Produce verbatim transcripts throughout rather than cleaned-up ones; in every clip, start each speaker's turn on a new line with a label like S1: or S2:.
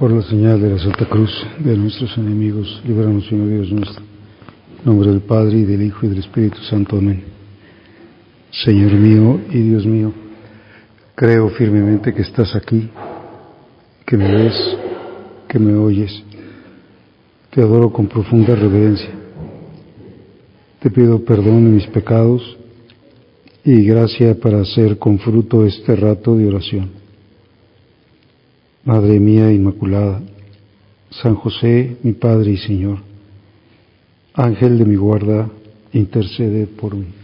S1: Por la señal de la Santa Cruz de nuestros enemigos, líbranos, Señor Dios nuestro. En nombre del Padre, y del Hijo, y del Espíritu Santo. Amén. Señor mío y Dios mío, creo firmemente que estás aquí, que me ves, que me oyes. Te adoro con profunda reverencia. Te pido perdón de mis pecados y gracia para hacer con fruto este rato de oración. Madre mía Inmaculada, San José, mi Padre y Señor, Ángel de mi guarda, intercede por mí.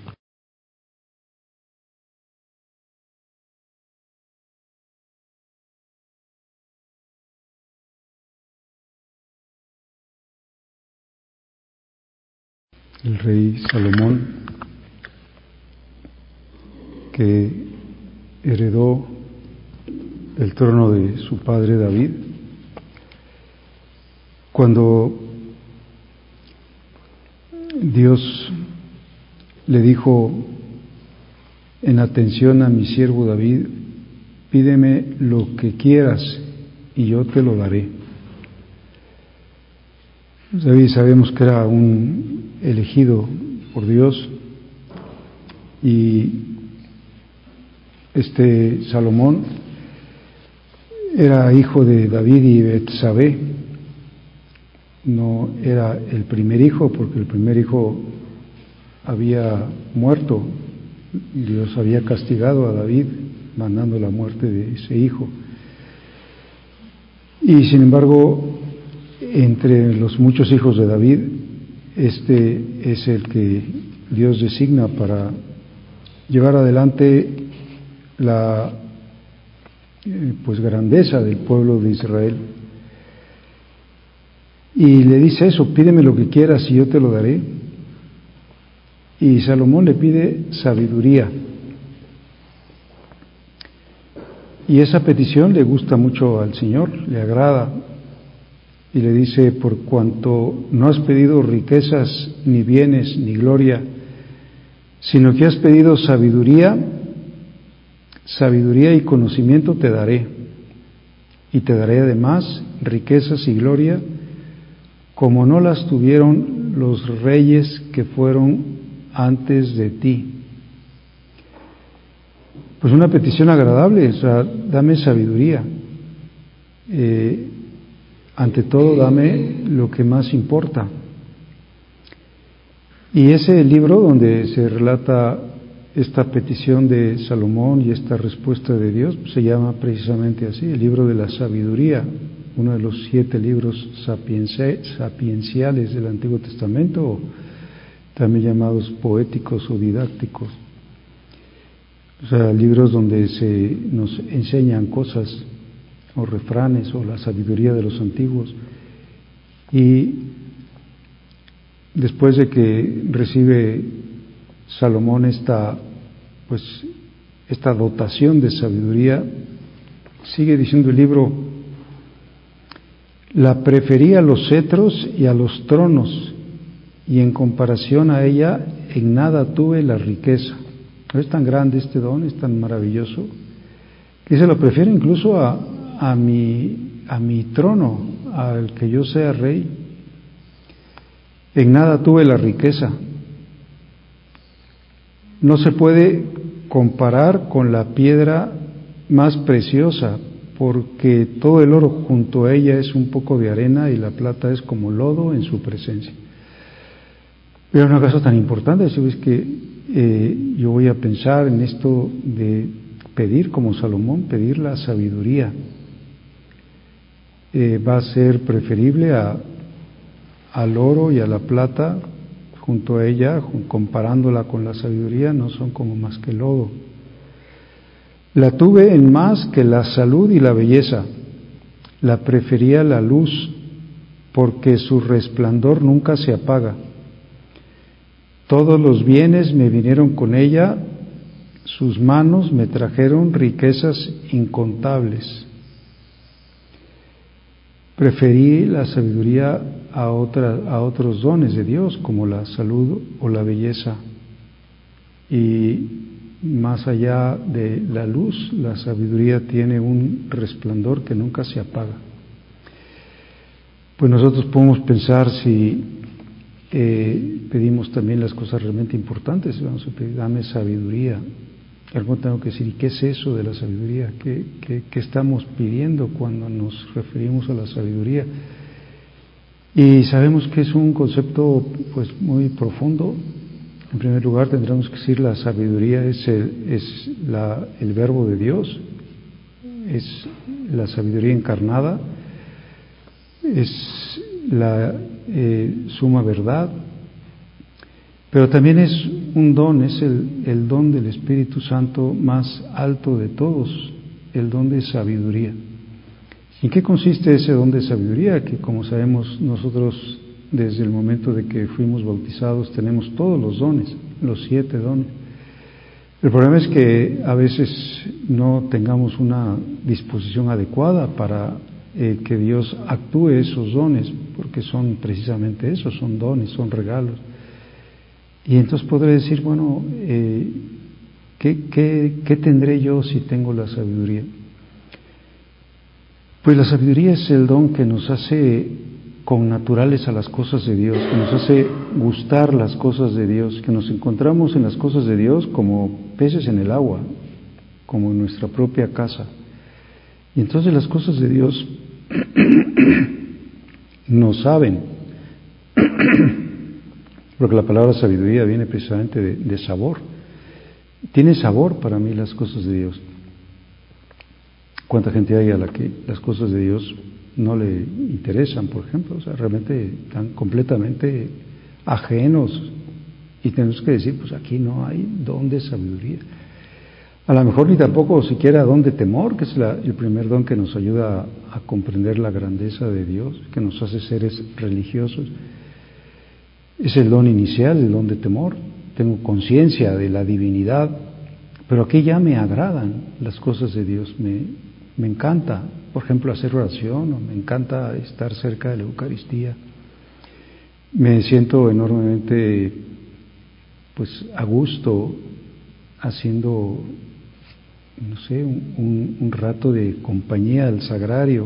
S1: El rey Salomón, que heredó el trono de su padre David, cuando Dios le dijo en atención a mi siervo David, pídeme lo que quieras y yo te lo daré. David sabemos que era un elegido por Dios, y este Salomón era hijo de David y Betsabé. No era el primer hijo, porque el primer hijo había muerto. Dios había castigado a David mandando la muerte de ese hijo. Y sin embargo, entre los muchos hijos de David, este es el que Dios designa para llevar adelante la eh, pues grandeza del pueblo de Israel. Y le dice eso, pídeme lo que quieras y yo te lo daré. Y Salomón le pide sabiduría. Y esa petición le gusta mucho al Señor, le agrada. Y le dice, por cuanto no has pedido riquezas, ni bienes, ni gloria, sino que has pedido sabiduría, sabiduría y conocimiento te daré. Y te daré además riquezas y gloria, como no las tuvieron los reyes que fueron antes de ti. Pues una petición agradable, o sea, dame sabiduría. Eh, ante todo, dame lo que más importa. Y ese libro donde se relata esta petición de Salomón y esta respuesta de Dios, pues se llama precisamente así, el libro de la sabiduría, uno de los siete libros sapienciales del Antiguo Testamento, o también llamados poéticos o didácticos. O sea, libros donde se nos enseñan cosas o refranes o la sabiduría de los antiguos. Y después de que recibe Salomón esta pues esta dotación de sabiduría, sigue diciendo el libro: la preferí a los cetros y a los tronos, y en comparación a ella en nada tuve la riqueza. Es tan grande este don, es tan maravilloso, que se lo prefiere incluso a, a, mi, a mi trono, al que yo sea rey. En nada tuve la riqueza. No se puede comparar con la piedra más preciosa, porque todo el oro junto a ella es un poco de arena y la plata es como lodo en su presencia. Pero una cosa tan importante es que eh, yo voy a pensar en esto de pedir como Salomón, pedir la sabiduría. Eh, va a ser preferible a, al oro y a la plata junto a ella, comparándola con la sabiduría, no son como más que lodo. La tuve en más que la salud y la belleza, la prefería la luz, porque su resplandor nunca se apaga. Todos los bienes me vinieron con ella, sus manos me trajeron riquezas incontables. Preferí la sabiduría a, otra, a otros dones de Dios, como la salud o la belleza. Y más allá de la luz, la sabiduría tiene un resplandor que nunca se apaga. pues nosotros podemos pensar si eh, pedimos también las cosas realmente importantes. Vamos a pedir, dame sabiduría. Algo tengo que decir, ¿y qué es eso de la sabiduría? ¿Qué, qué, qué estamos pidiendo cuando nos referimos a la sabiduría? Y sabemos que es un concepto pues muy profundo. En primer lugar tendremos que decir la sabiduría es el, es la, el verbo de Dios, es la sabiduría encarnada, es la eh, suma verdad, pero también es un don, es el, el don del Espíritu Santo más alto de todos, el don de sabiduría. ¿En qué consiste ese don de sabiduría? Que como sabemos nosotros desde el momento de que fuimos bautizados tenemos todos los dones, los siete dones. El problema es que a veces no tengamos una disposición adecuada para eh, que Dios actúe esos dones, porque son precisamente eso, son dones, son regalos. Y entonces podré decir, bueno, eh, ¿qué, qué, ¿qué tendré yo si tengo la sabiduría? Pues la sabiduría es el don que nos hace connaturales a las cosas de Dios, que nos hace gustar las cosas de Dios, que nos encontramos en las cosas de Dios como peces en el agua, como en nuestra propia casa. Y entonces las cosas de Dios nos saben, porque la palabra sabiduría viene precisamente de, de sabor. Tiene sabor para mí las cosas de Dios. ¿Cuánta gente hay a la que las cosas de Dios no le interesan, por ejemplo? O sea, realmente están completamente ajenos. Y tenemos que decir, pues aquí no hay don de sabiduría. A lo mejor ni tampoco siquiera don de temor, que es la, el primer don que nos ayuda a, a comprender la grandeza de Dios, que nos hace seres religiosos. Es el don inicial, el don de temor. Tengo conciencia de la divinidad, pero aquí ya me agradan las cosas de Dios, me Me encanta, por ejemplo, hacer oración, o me encanta estar cerca de la Eucaristía. Me siento enormemente, pues, a gusto haciendo, no sé, un, un, un rato de compañía al sagrario.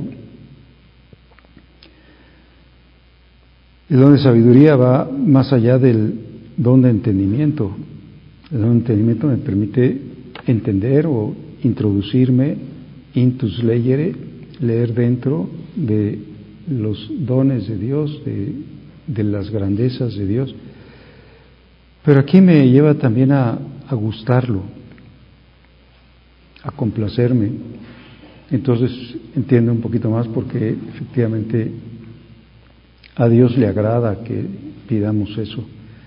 S1: El don de sabiduría va más allá del don de entendimiento. El don de entendimiento me permite entender o introducirme intus legere, leer dentro de los dones de Dios, de, de las grandezas de Dios. Pero aquí me lleva también a, a gustarlo, a complacerme. Entonces entiendo un poquito más porque efectivamente a Dios le agrada que pidamos eso.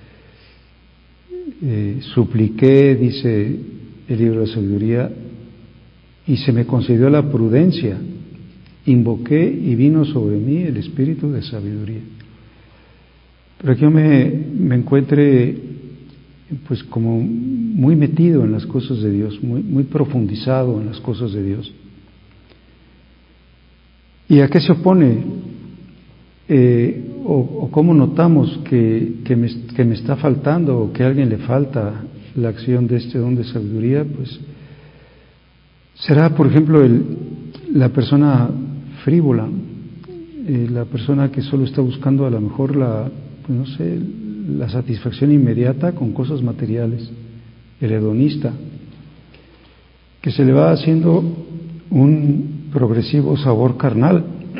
S1: Eh, supliqué, dice el libro de sabiduría, y se me concedió la prudencia, invoqué y vino sobre mí el espíritu de sabiduría. Pero que yo me, me encuentre pues como muy metido en las cosas de Dios, muy, muy profundizado en las cosas de Dios. ¿Y a qué se opone? Eh, o, o cómo notamos que, que, me, que me está faltando o que a alguien le falta la acción de este don de sabiduría, pues será, por ejemplo, el, la persona frívola, eh, la persona que solo está buscando a lo mejor la, pues no sé, la satisfacción inmediata con cosas materiales, el hedonista, que se le va haciendo un progresivo sabor carnal.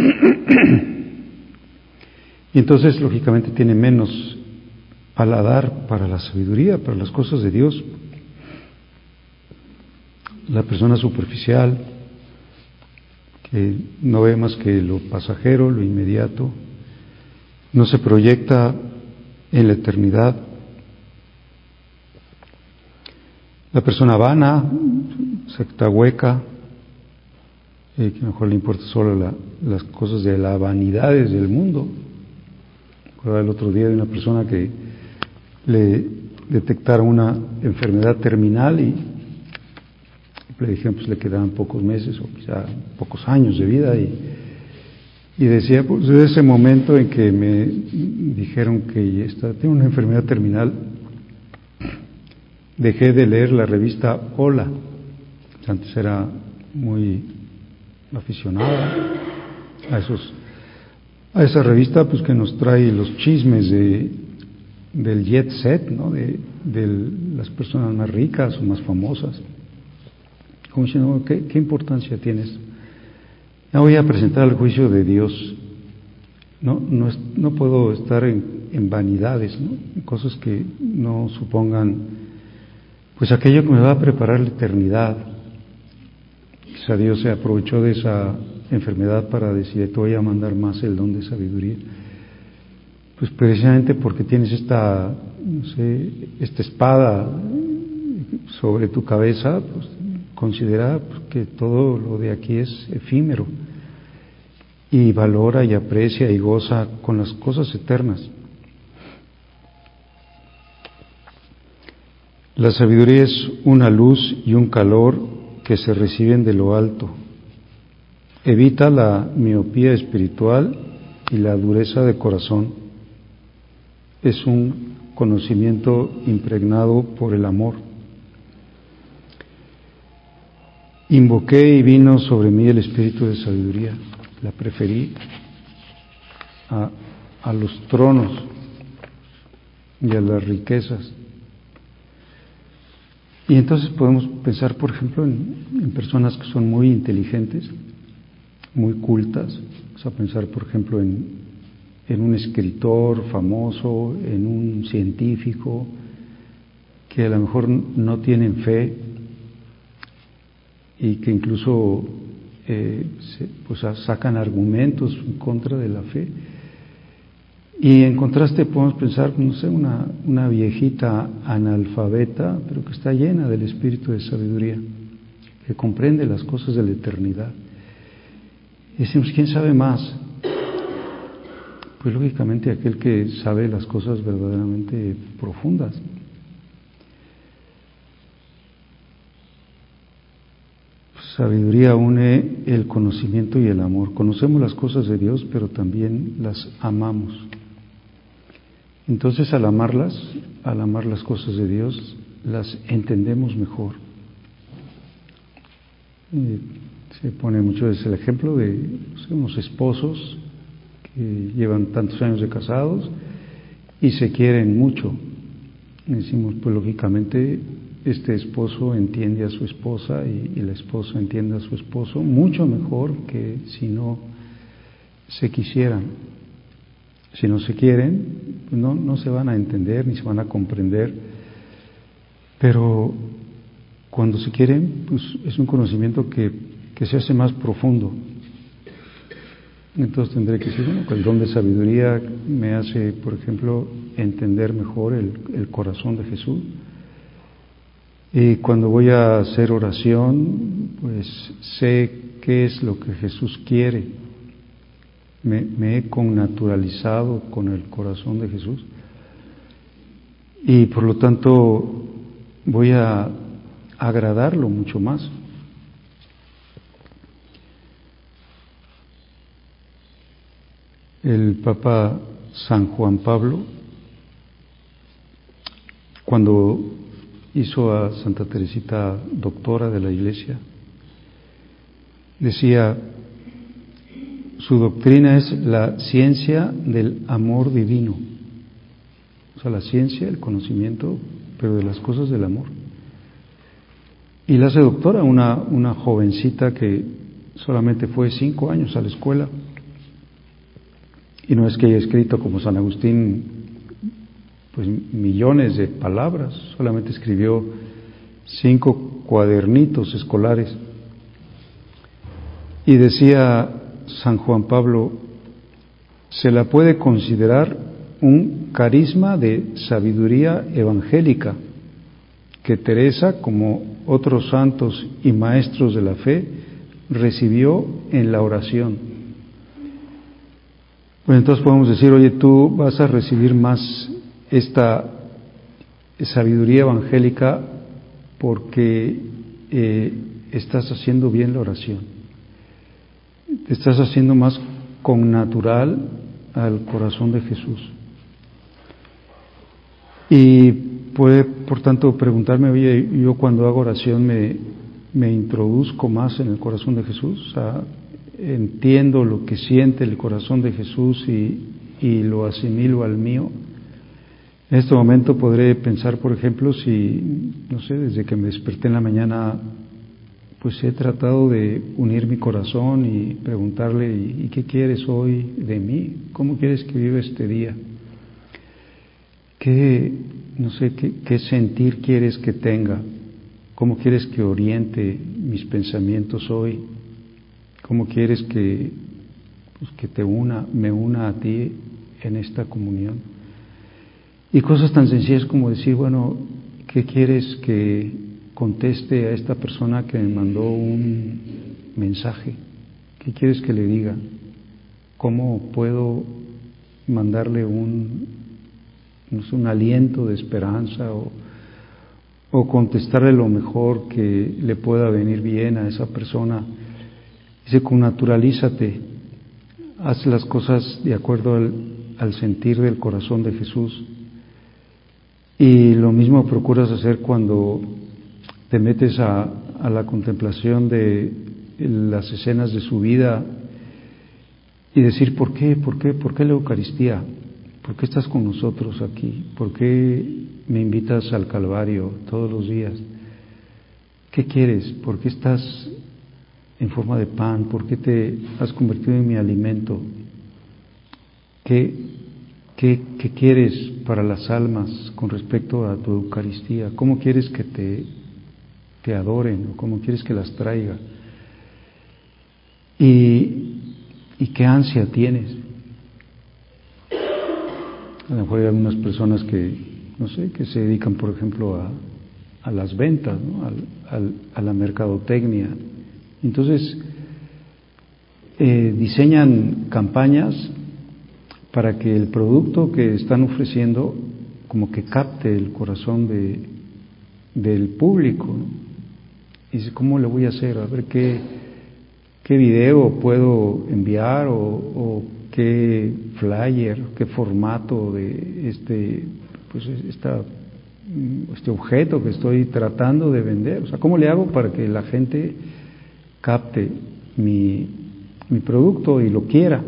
S1: Y entonces, lógicamente, tiene menos paladar para la sabiduría, para las cosas de Dios. La persona superficial, que no ve más que lo pasajero, lo inmediato, no se proyecta en la eternidad. La persona vana, secta hueca, eh, que mejor le importa solo la, las cosas de las vanidades del mundo. Recuerdo el otro día de una persona que le detectaron una enfermedad terminal y le dijeron pues le quedaban pocos meses o quizá pocos años de vida y, y decía, pues desde ese momento en que me dijeron que esta, tengo una enfermedad terminal, dejé de leer la revista Hola. Antes era muy aficionada a esos a esa revista pues que nos trae los chismes de del jet set, ¿no? De, de las personas más ricas o más famosas. Como diciendo, ¿qué, qué importancia tienes? Ya voy a presentar el juicio de Dios. No, no, es, no puedo estar en, en vanidades, ¿no? En cosas que no supongan, pues aquello que me va a preparar la eternidad. Quizá Dios se aprovechó de esa enfermedad para decir, te voy a mandar más el don de sabiduría. Pues precisamente porque tienes esta, no sé, esta espada sobre tu cabeza, pues considera que todo lo de aquí es efímero y valora y aprecia y goza con las cosas eternas. La sabiduría es una luz y un calor que se reciben de lo alto. Evita la miopía espiritual y la dureza de corazón. Es un conocimiento impregnado por el amor. Invoqué y vino sobre mí el espíritu de sabiduría. La preferí a, a los tronos y a las riquezas. Y entonces podemos pensar, por ejemplo, en, en personas que son muy inteligentes, muy cultas. Vamos a pensar, por ejemplo, en en un escritor famoso, en un científico, que a lo mejor no tienen fe y que incluso eh, se, pues sacan argumentos en contra de la fe. Y en contraste podemos pensar, no sé, una, una viejita analfabeta, pero que está llena del espíritu de sabiduría, que comprende las cosas de la eternidad. Y decimos, ¿quién sabe más? Pues lógicamente aquel que sabe las cosas verdaderamente profundas. Sabiduría une el conocimiento y el amor. Conocemos las cosas de Dios, pero también las amamos. Entonces, al amarlas, al amar las cosas de Dios, las entendemos mejor. Y se pone mucho veces el ejemplo de no sé, unos esposos que llevan tantos años de casados y se quieren mucho. Y decimos, pues lógicamente este esposo entiende a su esposa y, y la esposa entiende a su esposo mucho mejor que si no se quisieran. Si no se quieren, pues no, no se van a entender ni se van a comprender, pero cuando se quieren, pues es un conocimiento que, que se hace más profundo. Entonces tendré que decir, bueno, el don de sabiduría me hace, por ejemplo, entender mejor el, el corazón de Jesús. Y cuando voy a hacer oración, pues sé qué es lo que Jesús quiere. Me, me he connaturalizado con el corazón de Jesús. Y por lo tanto voy a agradarlo mucho más. El Papa San Juan Pablo, cuando hizo a Santa Teresita doctora de la Iglesia, decía, su doctrina es la ciencia del amor divino. O sea, la ciencia, el conocimiento, pero de las cosas del amor. Y la hace doctora una, una jovencita que solamente fue cinco años a la escuela. Y no es que haya escrito como San Agustín pues millones de palabras, solamente escribió cinco cuadernitos escolares. Y decía San Juan Pablo, se la puede considerar un carisma de sabiduría evangélica que Teresa, como otros santos y maestros de la fe, recibió en la oración. Pues entonces podemos decir, oye, tú vas a recibir más esta sabiduría evangélica porque eh, estás haciendo bien la oración. Te estás haciendo más connatural al corazón de Jesús. Y puede, por tanto, preguntarme, oye, yo cuando hago oración me, me introduzco más en el corazón de Jesús. O sea, entiendo lo que siente el corazón de Jesús y, y lo asimilo al mío. En este momento podré pensar, por ejemplo, si, no sé, desde que me desperté en la mañana, pues he tratado de unir mi corazón y preguntarle, ¿y qué quieres hoy de mí? ¿Cómo quieres que viva este día? ¿Qué, no sé, qué, qué sentir quieres que tenga? ¿Cómo quieres que oriente mis pensamientos hoy? ¿Cómo quieres que, pues, que te una, me una a ti en esta comunión? Y cosas tan sencillas como decir, bueno, ¿qué quieres que conteste a esta persona que me mandó un mensaje? ¿Qué quieres que le diga? ¿Cómo puedo mandarle un, no sé, un aliento de esperanza o, o contestarle lo mejor que le pueda venir bien a esa persona? Dice, connaturalízate, haz las cosas de acuerdo al, al sentir del corazón de Jesús. Y lo mismo procuras hacer cuando te metes a, a la contemplación de las escenas de su vida y decir, ¿por qué? ¿Por qué? ¿Por qué la Eucaristía? ¿Por qué estás con nosotros aquí? ¿Por qué me invitas al Calvario todos los días? ¿Qué quieres? ¿Por qué estás en forma de pan? ¿Por qué te has convertido en mi alimento? ¿Qué, qué, qué quieres para las almas con respecto a tu Eucaristía? ¿Cómo quieres que te, te adoren o cómo quieres que las traiga? ¿Y, y qué ansia tienes? A lo mejor hay algunas personas que, no sé, que se dedican, por ejemplo, a, a las ventas, ¿no? al, al, a la mercadotecnia. Entonces, eh, diseñan campañas para que el producto que están ofreciendo como que capte el corazón de, del público, ¿no? Y dice, ¿cómo le voy a hacer? A ver qué, qué video puedo enviar o, o qué flyer, qué formato de este, pues esta, este objeto que estoy tratando de vender. O sea, ¿cómo le hago para que la gente capte mi, mi producto y lo quiera?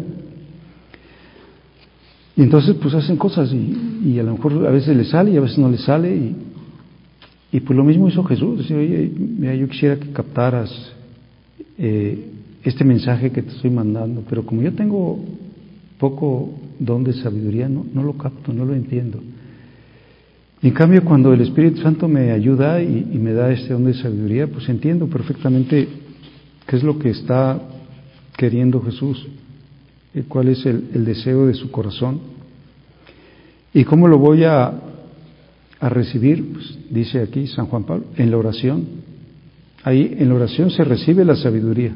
S1: Y entonces pues hacen cosas y, y a lo mejor a veces le sale y a veces no le sale y, y pues lo mismo hizo Jesús. Decía, oye, mira, yo quisiera que captaras eh, este mensaje que te estoy mandando, pero como yo tengo poco don de sabiduría, no, no lo capto, no lo entiendo. Y en cambio, cuando el Espíritu Santo me ayuda y, y me da este don de sabiduría, pues entiendo perfectamente qué es lo que está queriendo Jesús, y cuál es el, el deseo de su corazón. ¿Y cómo lo voy a, a recibir? Pues dice aquí San Juan Pablo, en la oración. Ahí en la oración se recibe la sabiduría.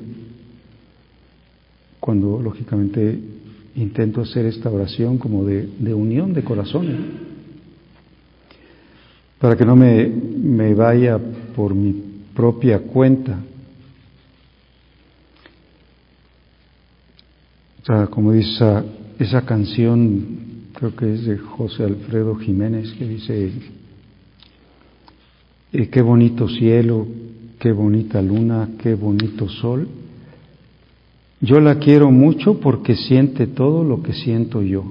S1: Cuando lógicamente intento hacer esta oración como de, de unión de corazones, ¿no? Para que no me, me vaya por mi propia cuenta. O sea, como dice esa, esa canción, creo que es de José Alfredo Jiménez, que dice, eh, qué bonito cielo, qué bonita luna, qué bonito sol. Yo la quiero mucho porque siente todo lo que siento yo.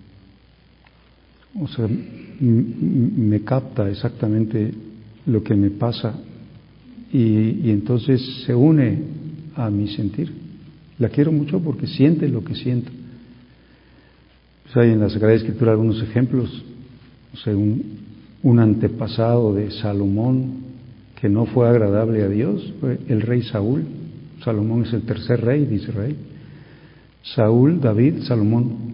S1: O sea, me capta exactamente lo que me pasa y, y entonces se une a mi sentir. La quiero mucho porque siente lo que siento. Pues hay en la Sagrada Escritura algunos ejemplos. O sea, un, un antepasado de Salomón que no fue agradable a Dios fue el rey Saúl. Salomón es el tercer rey de Israel. Saúl, David, Salomón.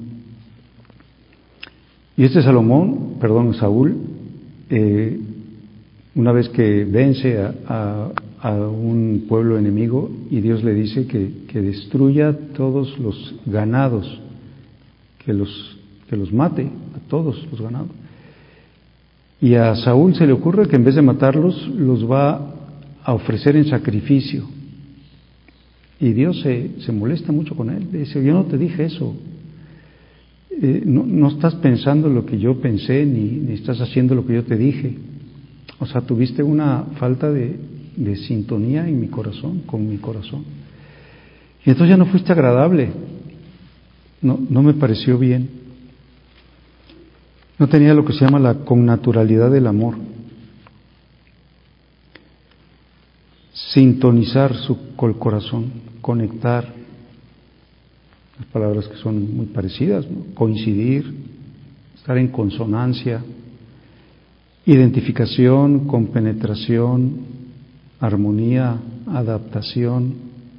S1: Y este Salomón, perdón, Saúl, eh, una vez que vence a, a, a un pueblo enemigo y Dios le dice que, que destruya todos los ganados, que los, que los mate a todos los ganados. Y a Saúl se le ocurre que en vez de matarlos, los va a ofrecer en sacrificio. Y Dios se, se molesta mucho con él. Le dice, yo no te dije eso. Eh, no, no estás pensando lo que yo pensé, ni, ni estás haciendo lo que yo te dije. O sea, tuviste una falta de, de sintonía en mi corazón, con mi corazón. Y entonces ya no fuiste agradable, no, no me pareció bien. No tenía lo que se llama la connaturalidad del amor. Sintonizar su con el corazón, conectar, las palabras que son muy parecidas, ¿no? Coincidir, estar en consonancia, identificación, compenetración, armonía, adaptación,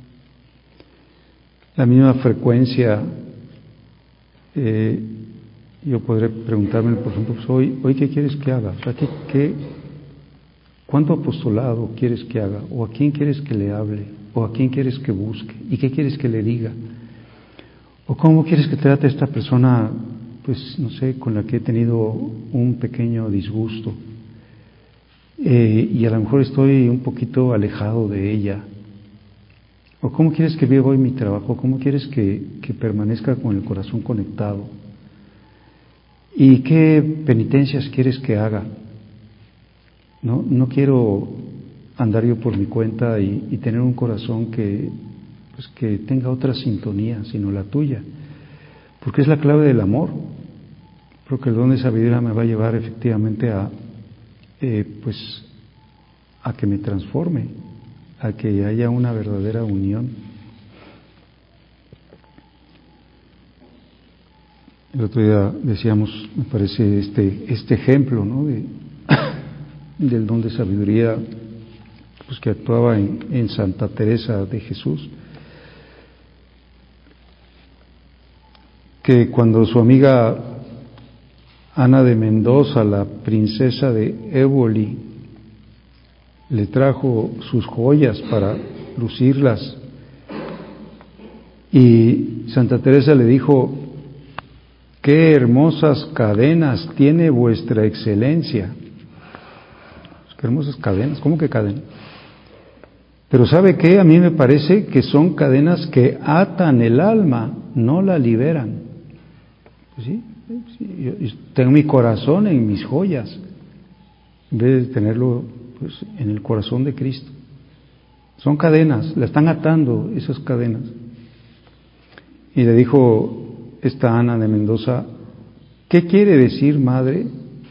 S1: la misma frecuencia. Eh, yo podré preguntarme, por ejemplo, pues hoy, hoy ¿qué quieres que haga? O sea, ¿qué, qué, ¿cuánto apostolado quieres que haga? ¿O a quién quieres que le hable? ¿O a quién quieres que busque? ¿Y qué quieres que le diga? ¿O cómo quieres que trate a esta persona, pues, no sé, con la que he tenido un pequeño disgusto? Eh, y a lo mejor estoy un poquito alejado de ella. ¿O cómo quieres que viva hoy mi trabajo? ¿Cómo quieres que, que permanezca con el corazón conectado? ¿Y qué penitencias quieres que haga? No, no quiero andar yo por mi cuenta y, y tener un corazón que, pues, que tenga otra sintonía, sino la tuya. Porque es la clave del amor. Creo que el don de sabiduría me va a llevar efectivamente a, eh, pues, a que me transforme, a que haya una verdadera unión. El otro día decíamos, me parece, este, este ejemplo, ¿no? de, del don de sabiduría, pues, que actuaba en, en Santa Teresa de Jesús, que cuando su amiga Ana de Mendoza, la princesa de Éboli, le trajo sus joyas para lucirlas, y Santa Teresa le dijo: qué hermosas cadenas tiene vuestra excelencia. Qué hermosas cadenas, ¿cómo que cadenas? Pero ¿sabe qué? A mí me parece que son cadenas que atan el alma, no la liberan. Pues sí, sí, yo, yo tengo mi corazón en mis joyas, en vez de tenerlo, pues, en el corazón de Cristo. Son cadenas, la están atando esas cadenas. Y le dijo esta Ana de Mendoza: ¿qué quiere decir, madre?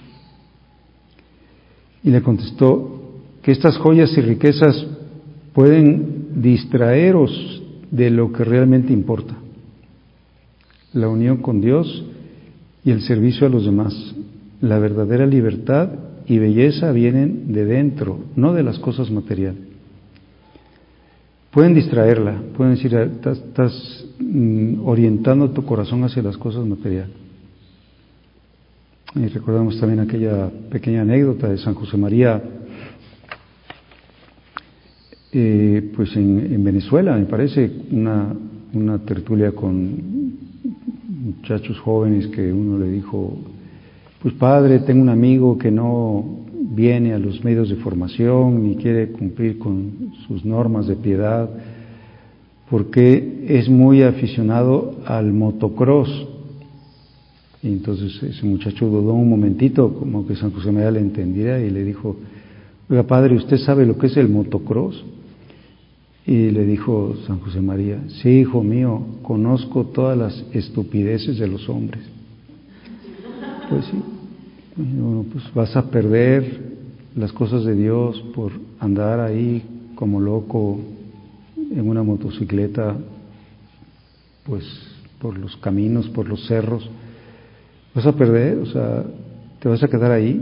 S1: Y le contestó que estas joyas y riquezas pueden distraeros de lo que realmente importa: la unión con Dios y el servicio a los demás. La verdadera libertad y belleza vienen de dentro, no de las cosas materiales. Pueden distraerla, pueden decir: estás, estás mm, orientando tu corazón hacia las cosas materiales. Y recordamos también aquella pequeña anécdota de San José María, eh, pues en, en Venezuela, me parece, una, una tertulia con muchachos jóvenes, que uno le dijo: pues padre, tengo un amigo que no viene a los medios de formación ni quiere cumplir con sus normas de piedad porque es muy aficionado al motocross. Y entonces ese muchacho dudó un momentito, como que San José María le entendiera, y le dijo: oiga padre, ¿usted sabe lo que es el motocross? Y le dijo San José María: sí, hijo mío, conozco todas las estupideces de los hombres. Pues sí, bueno, pues vas a perder las cosas de Dios por andar ahí como loco en una motocicleta, pues por los caminos, por los cerros. Vas a perder, o sea, te vas a quedar ahí.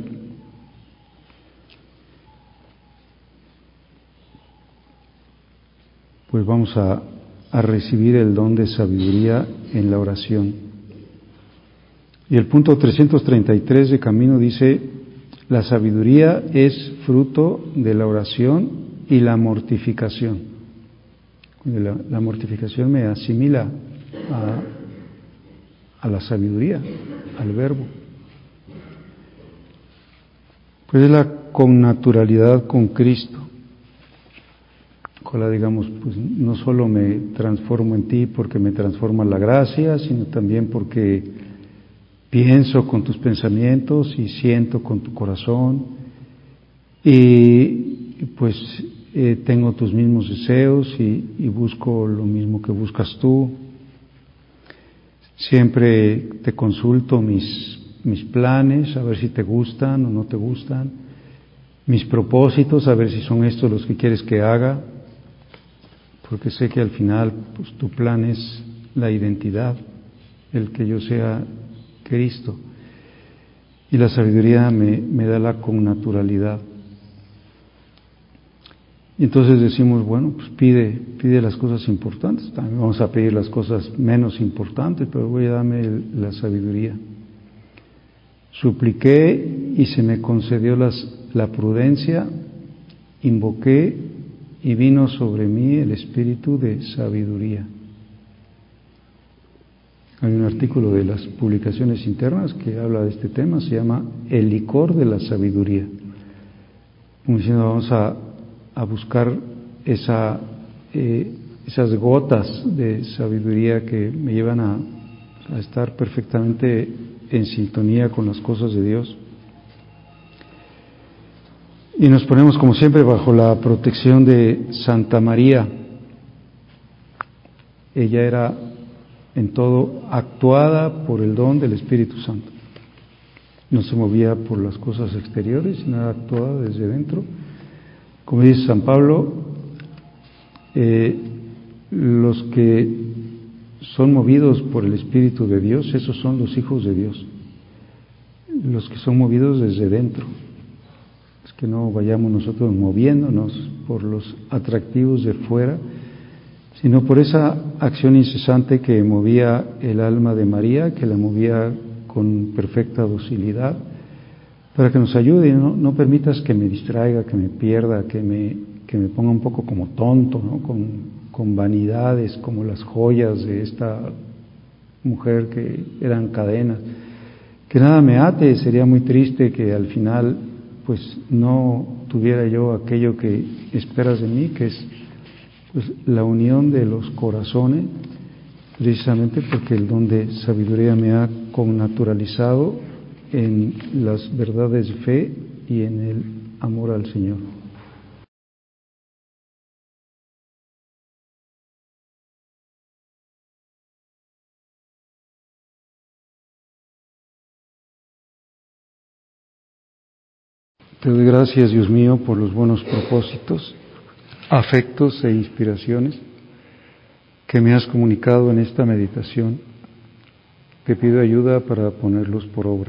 S1: Pues vamos a, a recibir el don de sabiduría en la oración. Y el punto trescientos treinta y tres de Camino dice: la sabiduría es fruto de la oración y la mortificación. La, la mortificación me asimila a, a la sabiduría, al verbo. Pues es la connaturalidad con Cristo. Ojalá, digamos, pues no solo me transformo en ti porque me transforma la gracia, sino también porque pienso con tus pensamientos y siento con tu corazón, y pues eh, tengo tus mismos deseos y, y busco lo mismo que buscas tú. Siempre te consulto mis, mis planes, a ver si te gustan o no te gustan, mis propósitos, a ver si son estos los que quieres que haga, porque sé que al final pues, tu plan es la identidad, el que yo sea Cristo. Y la sabiduría me, me da la connaturalidad. Y entonces decimos, bueno, pues pide, pide las cosas importantes, también vamos a pedir las cosas menos importantes, pero voy a darme el, la sabiduría. Supliqué y se me concedió las, la prudencia, invoqué y vino sobre mí el espíritu de sabiduría. Hay un artículo de las publicaciones internas que habla de este tema, se llama El licor de la sabiduría. Como diciendo, vamos a a buscar esa, eh, esas gotas de sabiduría que me llevan a, a estar perfectamente en sintonía con las cosas de Dios. Y nos ponemos como siempre bajo la protección de Santa María. Ella era en todo actuada por el don del Espíritu Santo. No se movía por las cosas exteriores, sino era actuada desde dentro. Como dice San Pablo, eh, los que son movidos por el Espíritu de Dios, esos son los hijos de Dios, los que son movidos desde dentro. Es que no vayamos nosotros moviéndonos por los atractivos de fuera, sino por esa acción incesante que movía el alma de María, que la movía con perfecta docilidad, para que nos ayude. No, no permitas que me distraiga, que me pierda, que me, que me ponga un poco como tonto, ¿no? con, con vanidades como las joyas de esta mujer que eran cadenas. Que nada me ate, sería muy triste que al final pues no tuviera yo aquello que esperas de mí, que es pues la unión de los corazones, precisamente porque el don de sabiduría me ha connaturalizado en las verdades de fe y en el amor al Señor. Te doy gracias, Dios mío, por los buenos propósitos, afectos e inspiraciones que me has comunicado en esta meditación. Te pido ayuda para ponerlos por obra.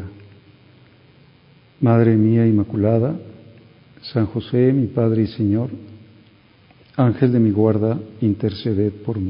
S1: Madre mía Inmaculada, San José, mi Padre y Señor, Ángel de mi guarda, interceded por mí.